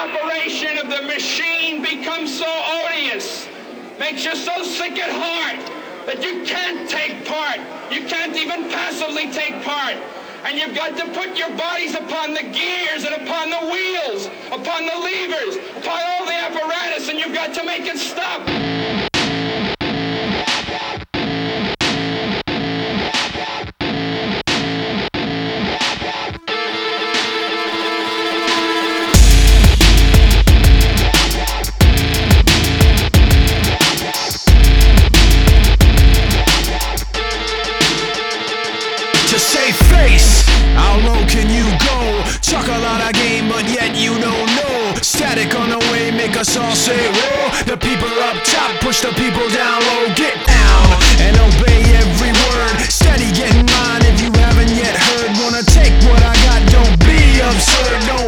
operation of the machine becomes so odious, makes you so sick at heart that you can't take part. You can't even passively take part. And you've got to put your bodies upon the gears and upon the wheels, upon the levers, upon all the apparatus, and you've got to make it stop. Save face, how low can you go? Talk a lot of game, but yet you don't know. Static on the way, make us all say whoa. The people up top push the people down low. Get down and obey every word. Steady getting mine if you haven't yet heard. Wanna take what I got, don't be absurd. Don't